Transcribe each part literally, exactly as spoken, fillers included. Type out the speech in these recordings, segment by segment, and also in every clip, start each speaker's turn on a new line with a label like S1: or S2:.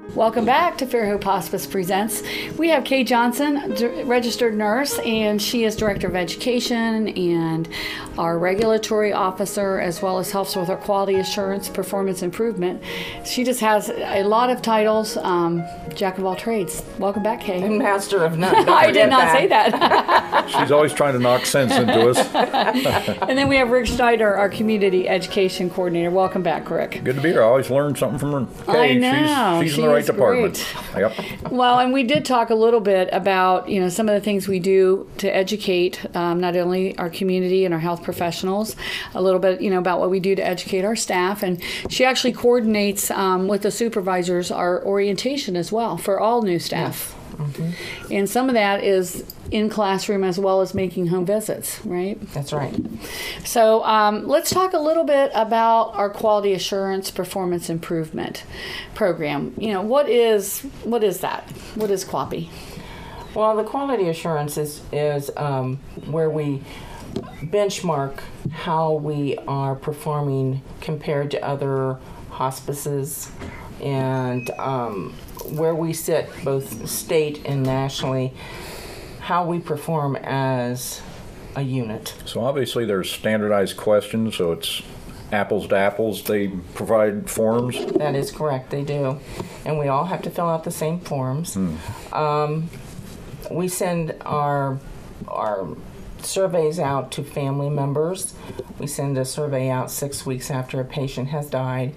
S1: Welcome back to Fairhope Hospice Presents. We have Kay Johnson, d- registered nurse, and she is Director of Education and our regulatory officer, as well as helps with our quality assurance, performance improvement. She just has a lot of titles, um, jack of all trades. Welcome back, Kay.
S2: And master of none.
S1: I did not
S2: that.
S1: say that.
S3: She's always trying to knock sense into us.
S1: And then we have Rick Schneider, our community education coordinator. Welcome back, Rick.
S3: Good to be here. I always learn something from her.
S1: I know.
S3: She's, she's
S1: She
S3: in the right
S1: is
S3: department.
S1: great.
S3: Yep.
S1: Well, and we did talk a little bit about, you know, some of the things we do to educate um, not only our community and our health professionals, a little bit, you know, about what we do to educate our staff. And she actually coordinates um, with the supervisors our orientation as well for all new staff.
S2: Yes. Mm-hmm.
S1: And some of that is in classroom as well as making home visits, right?
S2: That's right.
S1: So um, let's talk a little bit about our quality assurance performance improvement program. You know, what is what is that? What is QAPI?
S2: Well, the quality assurance is, is um, where we benchmark how we are performing compared to other hospices, and um, where we sit both state and nationally, how we perform as a unit.
S3: So obviously there's standardized questions, so it's apples to apples. They provide forms.
S2: That is correct, they do. And we all have to fill out the same forms.
S3: Hmm.
S2: Um, we send our our surveys out to family members. We send a survey out six weeks after a patient has died,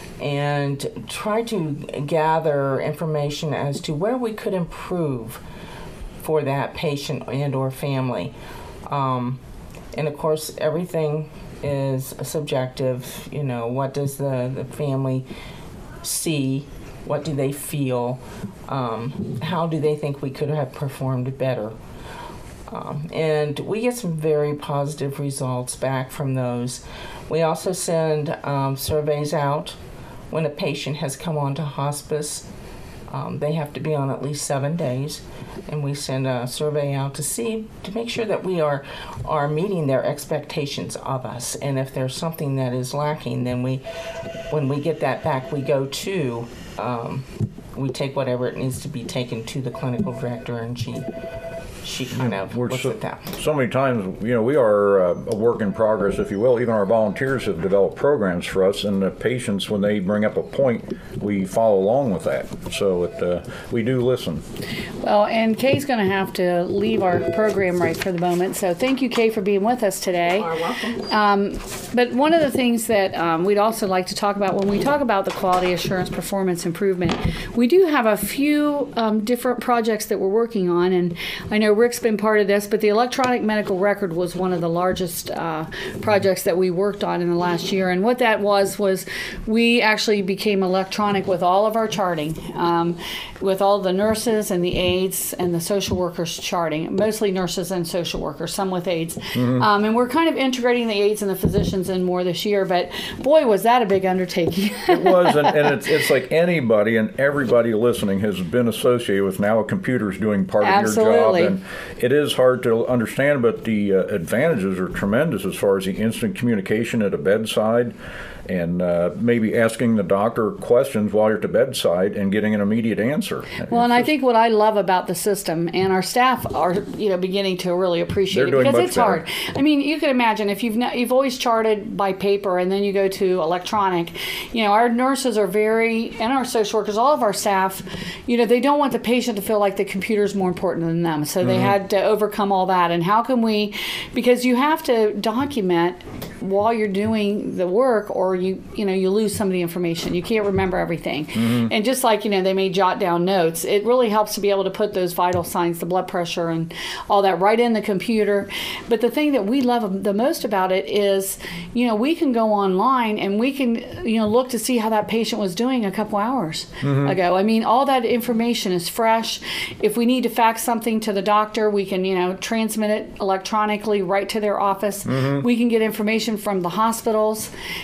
S2: and try to gather information as to where we could improve for that patient and or family. Um, and of course, everything is subjective. You know, what does the, the family see? What do they feel? Um, how do they think we could have performed better? Um, and we get some very positive results back from those. We also send um, surveys out when a patient has come on to hospice. Um, they have to be on at least seven days, and we send a survey out to see, to make sure that we are are meeting their expectations of us. And if there's something that is lacking, then we, when we get that back, we go to, um, we take whatever it needs to be taken to the clinical director, and she she kind of
S3: We're
S2: looks
S3: so,
S2: at that.
S3: so many times, you know, we are uh, a work in progress, if you will. Even our volunteers have developed programs for us, and the patients, when they bring up a point, we follow along with that. So it, uh, we do listen.
S1: Well, and Kay's going to have to leave our program right for the moment. So thank you, Kay, for being with us today.
S2: You're welcome.
S1: Um, but one of the things that um, we'd also like to talk about when we talk about the quality assurance performance improvement, we do have a few um, different projects that we're working on. And I know Rick's been part of this, but the electronic medical record was one of the largest uh, projects that we worked on in the last year. And what that was, was we actually became electronic with all of our charting, um, with all the nurses and the aides and the social workers charting, mostly nurses and social workers, some with aides. Mm-hmm. Um, and we're kind of integrating the aides and the physicians in more this year, but boy, was that a big undertaking.
S3: It was, and, and it's, it's like anybody and everybody listening has been associated with now a computer's doing part
S1: Absolutely.
S3: of your job. And it is hard to understand, but the uh, advantages are tremendous as far as the instant communication at a bedside, and uh, maybe asking the doctor questions while you're at the bedside and getting an immediate answer.
S1: Well, and I think what I love about the system, and our staff are, you know, beginning to really appreciate
S3: They're
S1: it,
S3: doing
S1: because
S3: much
S1: it's
S3: better.
S1: hard. I mean, you can imagine if you've not, you've always charted by paper and then you go to electronic. You know, our nurses are very, and our social workers, all of our staff, you know, they don't want the patient to feel like the computer's more important than them. So they mm-hmm. had to overcome all that. And how can we, because you have to document while you're doing the work, or you you know you lose some of the information. You can't remember everything. Mm-hmm. And just like, you know, they may jot down notes, it really helps to be able to put those vital signs, the blood pressure and all that, right in the computer. But the thing that we love the most about it is, you know, we can go online and we can, you know, look to see how that patient was doing a couple hours mm-hmm. ago. I mean, all that information is fresh. If we need to fax something to the doctor, we can, you know, transmit it electronically right to their office. Mm-hmm. We can get information from the hospitals, and, you know,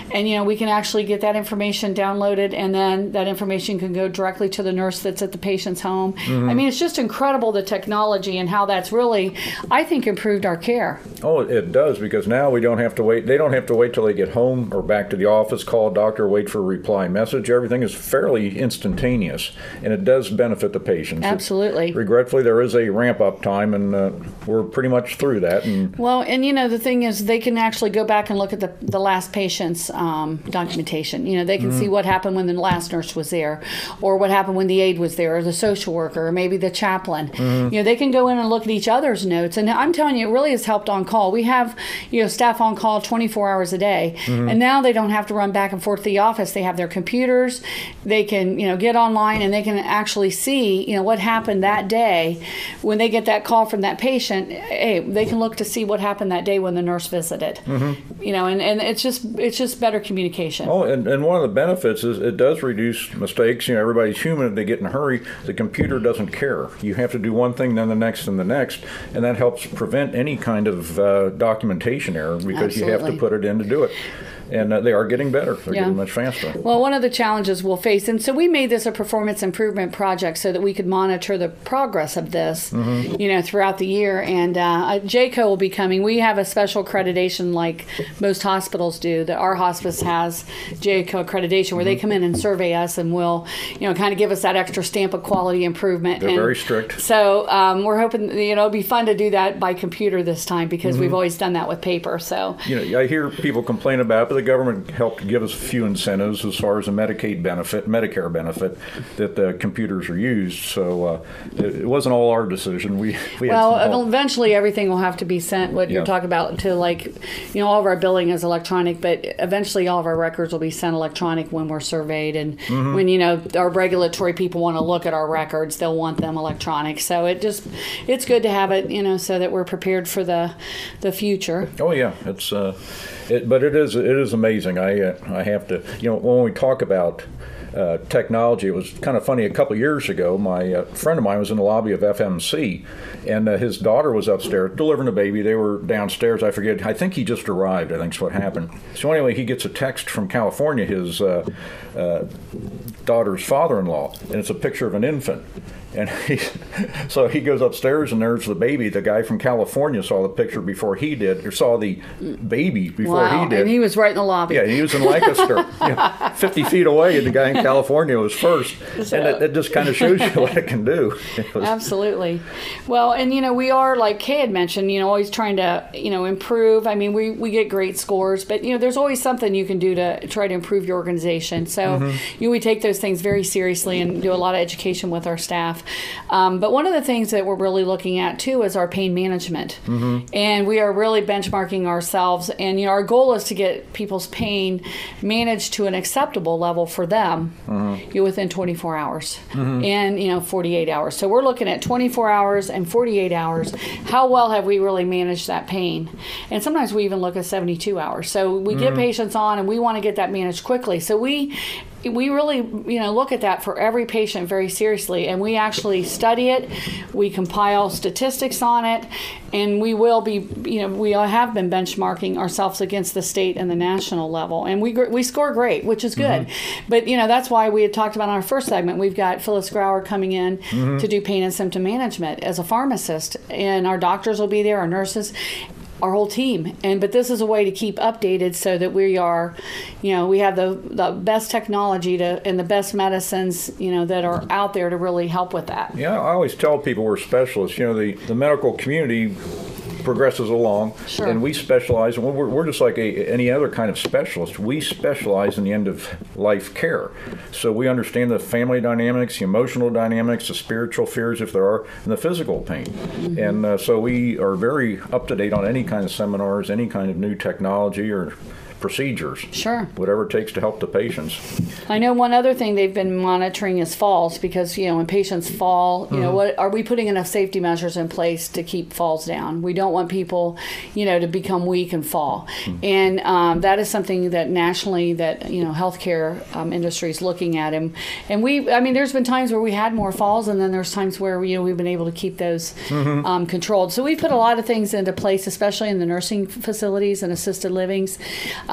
S1: know, we can actually get that information downloaded, and then that information can go directly to the nurse that's at the patient's home. Mm-hmm. I mean, it's just incredible, the technology and how that's really, I think, improved our care.
S3: Oh, it does, because now we don't have to wait. They don't have to wait till they get home or back to the office, call a doctor, wait for a reply message. Everything is fairly instantaneous, and it does benefit the patients.
S1: Absolutely.
S3: It, regretfully, there is a ramp-up time, and uh, we're pretty much through that. And
S1: well, and you know, the thing is, they can actually go back and look at the, the last patient's um, documentation. You know, they can mm-hmm. see what happened when the last nurse was there, or what happened when the aide was there, or the social worker, or maybe the chaplain. Mm-hmm. You know, they can go in and look at each other's notes. And I'm telling you, it really has helped on call. We have, you know, staff on call twenty-four hours a day. Mm-hmm. And now they don't have to run back and forth to the office. They have their computers. They can, you know, get online, and they can actually see, you know, what happened that day when they get that call from that patient. Hey, they can look to see what happened that day when the nurse visited. Mm-hmm. You know, and, and it's just it's just better communication.
S3: Oh, and, and one of the benefits is it does reduce mistakes. You know, everybody's human. If they get in a hurry, the computer doesn't care. You have to do one thing, then the next, and the next, and that helps prevent any kind of uh, documentation error, because Absolutely. You have to put it in to do it. And uh, they are getting better. They're yeah. getting much faster.
S1: Well, one of the challenges we'll face, and so we made this a performance improvement project so that we could monitor the progress of this, mm-hmm. you know, throughout the year. And uh, J C O will be coming. We have a special accreditation like most hospitals do. That our hospice has J C O accreditation, where mm-hmm. they come in and survey us and will, you know, kind of give us that extra stamp of quality improvement.
S3: They're
S1: and
S3: very strict.
S1: So um, we're hoping, you know, it'll be fun to do that by computer this time, because mm-hmm. we've always done that with paper. So
S3: you know, I hear people complain about it, but the government helped give us a few incentives as far as a Medicaid benefit, Medicare benefit, that the computers are used. So uh, it, it wasn't all our decision. We, we
S1: well,
S3: had some
S1: eventually everything will have to be sent. What yeah. you're talking about to, like, you know, all of our billing is electronic, but eventually all of our records will be sent electronic when we're surveyed, and mm-hmm. when, you know, our regulatory people want to look at our records, they'll want them electronic. So it just it's good to have it, you know, so that we're prepared for the the future.
S3: Oh yeah, it's. Uh, It, but it is it is amazing. I uh, I have to, you know, when we talk about uh, technology, it was kind of funny. A couple of years ago, my uh, friend of mine was in the lobby of F M C, and uh, his daughter was upstairs delivering a baby. They were downstairs. I forget. I think he just arrived. I think's what happened. So anyway, he gets a text from California, his uh, uh, daughter's father-in-law, and it's a picture of an infant. And he, so he goes upstairs, and there's the baby. The guy from California saw the picture before he did, or saw the baby before
S1: wow.
S3: he did.
S1: And he was right in the lobby.
S3: Yeah, he was in Lancaster, you know, fifty feet away, and the guy in California was first. So, and it, it just kind of shows you what it can do. It was,
S1: absolutely. Well, and, you know, we are, like Kay had mentioned, you know, always trying to, you know, improve. I mean, we, we get great scores, but, you know, there's always something you can do to try to improve your organization. So, mm-hmm. you know, we take those things very seriously and do a lot of education with our staff. Um, but one of the things that we're really looking at, too, is our pain management. Mm-hmm. And we are really benchmarking ourselves. And, you know, our goal is to get people's pain managed to an acceptable level for them mm-hmm. you know, within twenty-four hours mm-hmm. and, you know, forty-eight hours. So we're looking at twenty-four hours and forty-eight hours. How well have we really managed that pain? And sometimes we even look at seventy-two hours. So we mm-hmm. get patients on, and we want to get that managed quickly. So we... we really, you know, look at that for every patient very seriously, and we actually study it. We compile statistics on it, and we will be, you know, we have been benchmarking ourselves against the state and the national level, and we we score great, which is good. Mm-hmm. But, you know, that's why we had talked about in our first segment, we've got Phyllis Grauer coming in mm-hmm. to do pain and symptom management as a pharmacist, and our doctors will be there, our nurses, our whole team. And but this is a way to keep updated so that we are, you know, we have the, the best technology to and the best medicines, you know, that are out there to really help with that.
S3: Yeah, I always tell people we're specialists. You know, the, the medical community progresses along,
S1: sure.
S3: and we specialize. We're, we're just like a, any other kind of specialist. We specialize in the end of life care. So we understand the family dynamics, the emotional dynamics, the spiritual fears, if there are, and the physical pain. Mm-hmm. And uh, so we are very up to date on any kind of seminars, any kind of new technology or procedures.
S1: Sure.
S3: Whatever it takes to help the patients.
S1: I know one other thing they've been monitoring is falls, because, you know, when patients fall, you mm-hmm. know, what are we putting enough safety measures in place to keep falls down? We don't want people, you know, to become weak and fall. Mm-hmm. And um, that is something that nationally that, you know, healthcare um, industry is looking at. And, and we, I mean, there's been times where we had more falls, and then there's times where, you know, we've been able to keep those mm-hmm. um, controlled. So we put a lot of things into place, especially in the nursing facilities and assisted livings.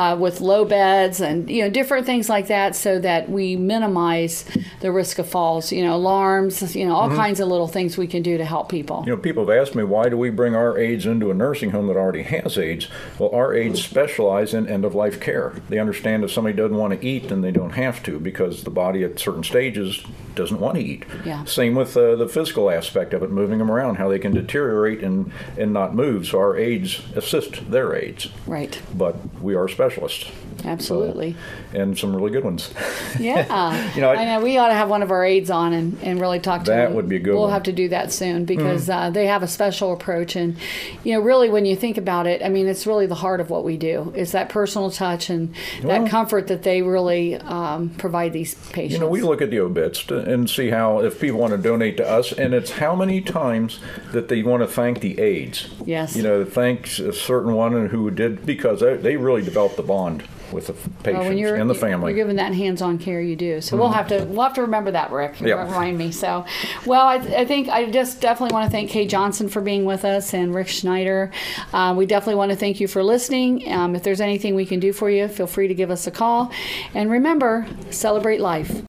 S1: uh, with low beds and, you know, different things like that so that we minimize the risk of falls, you know, alarms, you know, all kinds of little things we can do to help people.
S3: You know, people have asked me, why do we bring our aides into a nursing home that already has aides? Well, our aides specialize in end-of-life care. They understand if somebody doesn't want to eat, then they don't have to, because the body at certain stages doesn't want to eat.
S1: Yeah.
S3: Same with uh, the physical aspect of it, moving them around, how they can deteriorate and, and not move. So our aides assist their aides.
S1: Right.
S3: But we are specialists.
S1: Absolutely.
S3: So, and some really good ones.
S1: Yeah.
S3: You know, I-
S1: I know we ought to have one of our aides on and, and really talk to
S3: That
S1: them.
S3: would be a good
S1: We'll
S3: one.
S1: have to do that soon because uh, they have a special approach. And, you know, really when you think about it, I mean, it's really the heart of what we do. It's that personal touch and
S3: Well-
S1: that comfort that they really um, provide these patients.
S3: You know, we look at the obits to, and see how, if people want to donate to us, and it's how many times that they want to thank the aides.
S1: Yes.
S3: You know, thanks a certain one who did, because they, they really developed the bond with the
S1: Well,
S3: patients
S1: when you're,
S3: and the family.
S1: You're giving that hands-on care, you do. So we'll have to we'll have to remember that, Rick.
S3: Yeah.
S1: Remind me. So, well, I, I think I just definitely want to thank Kay Johnson for being with us and Rick Schneider. Uh, we definitely want to thank you for listening. Um, if there's anything we can do for you, feel free to give us a call. And remember, celebrate life.